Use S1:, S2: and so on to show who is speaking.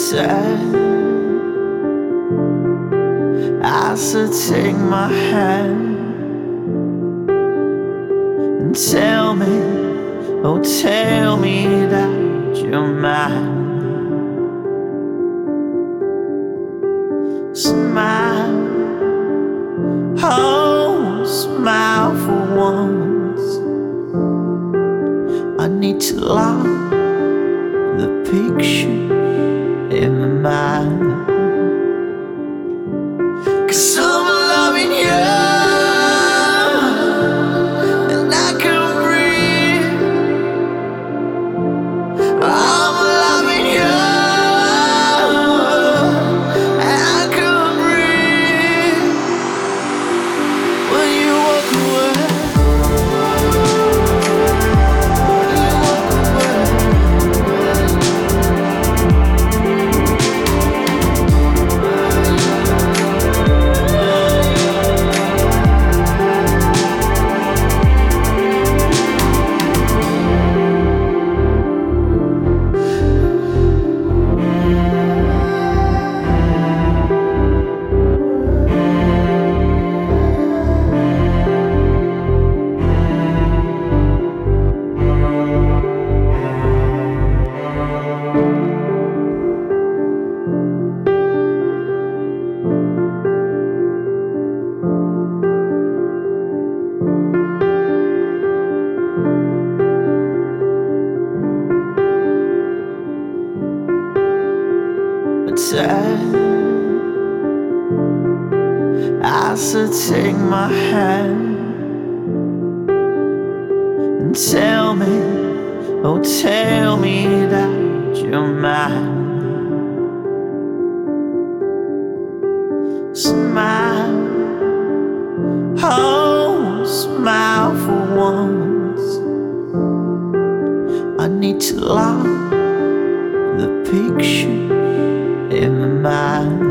S1: said, I said, take my hand and tell me, oh, tell me that you're mine. Smile, oh, smile for once. I need to lock the picture in my mind, 'cause I'm loving you and I can breathe. I'm loving you and I can breathe. When you walk away, I said, take my hand and tell me, oh, tell me that you're mine. Smile, oh, smile for once. I need to lock the picture in my mind.